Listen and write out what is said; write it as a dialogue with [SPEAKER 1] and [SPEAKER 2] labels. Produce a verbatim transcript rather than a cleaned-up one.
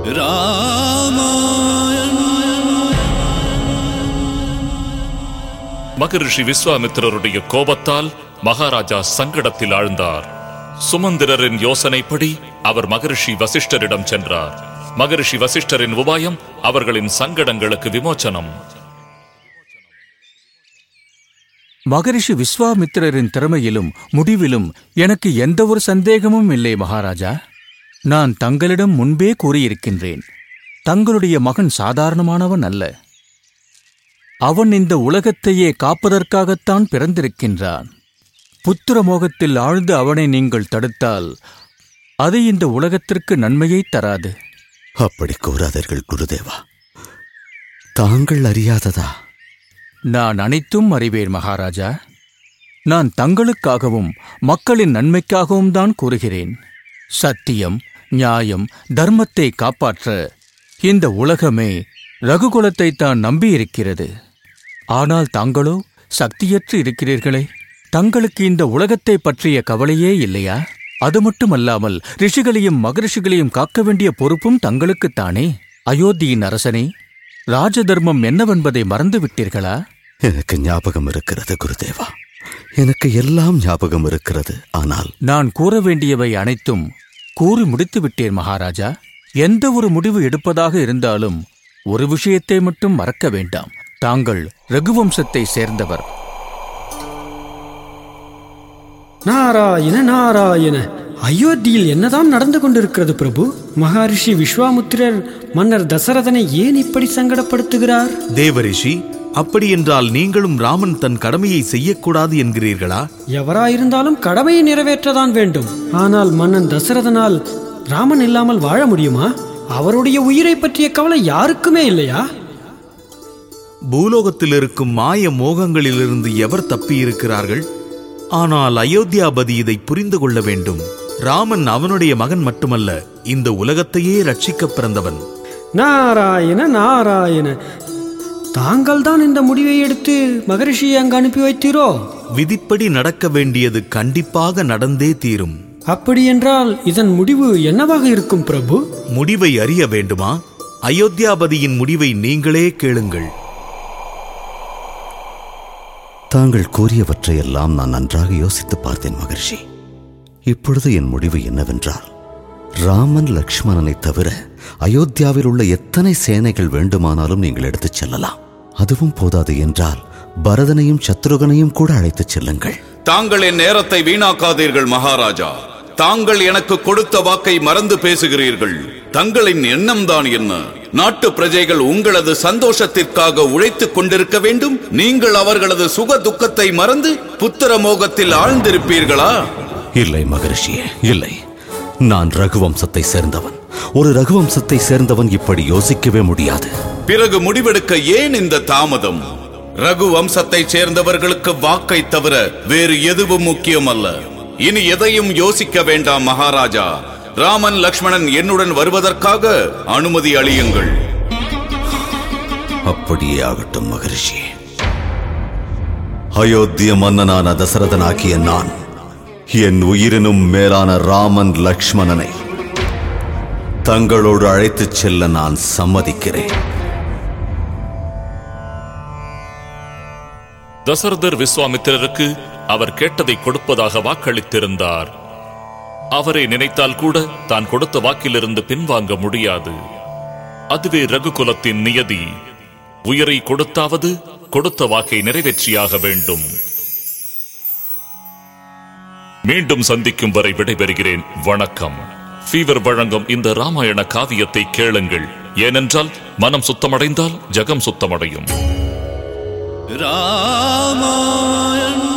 [SPEAKER 1] மகரிஷி விஸ்வாமித்திரருடைய கோபத்தால் மகாராஜா சங்கடத்தில் ஆழ்ந்தார். சுமந்திரரின் யோசனைப்படி அவர் மகரிஷி வசிஷ்டரிடம் சென்றார். மகரிஷி வசிஷ்டரின் உபாயம் அவர்களின் சங்கடங்களுக்கு விமோச்சனம்.
[SPEAKER 2] மகரிஷி விஸ்வாமித்திரரின் திறமையிலும் முடிவிலும் எனக்கு எந்த ஒரு சந்தேகமும் இல்லை மகாராஜா. நான் தங்களிடம் முன்பே கூறியிருக்கின்றேன், தங்களுடைய மகன் சாதாரணமானவன் அல்ல. அவன் இந்த உலகத்தையே காப்பதற்காகத்தான் பிறந்திருக்கின்றான். புத்திர மோகத்தில் ஆழ்ந்து அவனை நீங்கள் தடுத்தால் அது இந்த உலகத்திற்கு நன்மையை தராது.
[SPEAKER 3] அப்படி கூறாதீர்கள் குருதேவா. தாங்கள் அறியாததா?
[SPEAKER 2] நான் அனைத்தும் அறிவேன் மகாராஜா. நான் தங்களுக்காகவும் மக்களின் நன்மைக்காகவும் தான் கூறுகிறேன். சத்தியம், நியாயம், தர்மத்தை காப்பாற்ற இந்த உலகமே ரகுகுலத்தை தான் நம்பியிருக்கிறது. ஆனால் தாங்களோ சக்தியற்று இருக்கிறீர்களே. தங்களுக்கு இந்த உலகத்தை பற்றிய கவலையே இல்லையா? அது மட்டுமல்லாமல் ரிஷிகளையும் மகரிஷிகளையும் காக்க வேண்டிய பொறுப்பும் தங்களுக்குத்தானே. அயோத்தியின் அரசனே, ராஜதர்மம் என்னவென்பதை மறந்துவிட்டீர்களா?
[SPEAKER 3] எனக்கு ஞாபகம் இருக்கிறது குருதேவா, எனக்கு எல்லாம் ஞாபகம் இருக்கிறது. ஆனால்
[SPEAKER 2] நான் கூற வேண்டியவை அனைத்தும் கூறி முடித்து விட்டேன் மகாராஜா. எந்த ஒரு முடிவு எடுப்பதாக இருந்தாலும் ஒரு விஷயத்தை மட்டும் மறக்க வேண்டாம். தாங்கள் ரகுவம்சத்தை சேர்ந்தவர்.
[SPEAKER 4] நாராயண நாராயண. அயோத்தியில் என்னதான் நடந்து கொண்டிருக்கிறது பிரபு? மகாரிஷி விஸ்வாமித்திரர் மன்னர் தசரதனை ஏன் இப்படி சங்கடப்படுத்துகிறார்?
[SPEAKER 5] தேவரிஷி, அப்படி என்றால் நீங்களும் ராமன் தன் கடமையை செய்யக்கூடாது என்கிறீர்களா?
[SPEAKER 4] எவராயிருந்தாலும் கடமையை நிறைவேற்றதான் வேண்டும். ஆனால் மன்னன் தசரதனால் ராமன் இல்லாமல் வாழ முடியுமா? அவருடைய உயிரை பற்றிய கவலை யாருக்குமே இல்லையா?
[SPEAKER 5] பூலோகத்தில் இருக்கும் மாய மோகங்களிலிருந்து எவர் தப்பியிருக்கிறார்கள்? ஆனால் அயோத்தியாபதி இதை புரிந்து கொள்ள வேண்டும். ராமன் அவனுடைய மகன் மட்டுமல்ல, இந்த உலகத்தையே ரட்சிக்க பிறந்தவன்.
[SPEAKER 4] நாராயண நாராயண. தாங்கள் தான் இந்த முடிவை எடுத்து மகரிஷியை அங்கு அனுப்பி வைத்தீரோ?
[SPEAKER 5] விதிப்படி நடக்க வேண்டியது கண்டிப்பாக நடந்தே தீரும்.
[SPEAKER 4] அப்படியென்றால் இதன் முடிவு என்னவாக இருக்கும் பிரபு?
[SPEAKER 5] முடிவை அறிய வேண்டுமா? அயோத்தியாபதியின் முடிவை நீங்களே கேளுங்கள்.
[SPEAKER 3] தாங்கள் கூறியவற்றையெல்லாம் நான் நன்றாக யோசித்து பார்த்தேன் மகர்ஷி. இப்பொழுது என் முடிவு என்னவென்றால், ராமன் லக்ஷ்மணனை தவிர அயோத்தியாவில் உள்ள எத்தனை சேனைகள் வேண்டுமானாலும் நீங்கள் எடுத்துச் செல்லலாம். அதுவும் போதாது என்றால் பரதனையும் சத்ருகனையும் கூட அழைத்துச் செல்லுங்கள்.
[SPEAKER 6] தாங்கள் என் நேரத்தை வீணாக்காதீர்கள் மகாராஜா. தாங்கள் எனக்கு கொடுத்த வாக்கை மறந்து பேசுகிறீர்கள். தங்களின் எண்ணம் தான் என்ன? நாட்டு பிரஜைகள் உங்களது சந்தோஷத்திற்காக உழைத்துக் கொண்டிருக்க வேண்டும். நீங்கள் அவர்களது சுக துக்கத்தை மறந்து புத்திர மோகத்தில் ஆழ்ந்திருப்பீர்களா?
[SPEAKER 3] இல்லை மகரிஷியே, இல்லை. நான் ரகுவம்சத்தை சேர்ந்தவன். ஒரு ரகுவம்சத்தை சேர்ந்தவன் இப்படி யோசிக்கவே முடியாது.
[SPEAKER 6] பிறகு முடிவெடுக்க ஏன் இந்த தாமதம்? ரகு வம்சத்தை சேர்ந்தவர்களுக்கு வாக்கை தவிர வேறு எதுவும் முக்கியம் அல்ல. இனி எதையும் யோசிக்க வேண்டாம் மகாராஜா. ராமன் லக்ஷ்மணன் என்னுடன் வருவதற்காக அனுமதி அளியுங்கள்.
[SPEAKER 3] அப்படியே ஆகட்டும் மகரிஷி. அயோத்திய மன்னனான தசரதனாகிய நான் என் உயிரினும் மேலான ராமன் லக்ஷ்மணனை தங்களோடு அழைத்துச் செல்ல நான் சம்மதிக்கிறேன்.
[SPEAKER 1] தசரதர் விஸ்வாமித்திரருக்கு அவர் கேட்டதை கொடுப்பதாக வாக்களித்திருந்தார். அவரை நினைத்தால் கூட தான் கொடுத்த வாக்கிலிருந்து பின்வாங்க முடியாது. அதுவே ரகுகுலத்தின் நியதி. உயிரை கொடுத்தாவது கொடுத்த வாக்கை நிறைவேற்றியாக வேண்டும். மீண்டும் சந்திக்கும் வரை விடைபெறுகிறேன். வணக்கம். ஃபீவர் வழங்கும் இந்த ராமாயண காவியத்தை கேளுங்கள். ஏனென்றால் மனம் சுத்தமடைந்தால் ஜகம் சுத்தமடையும்.
[SPEAKER 7] ராமாயணம்.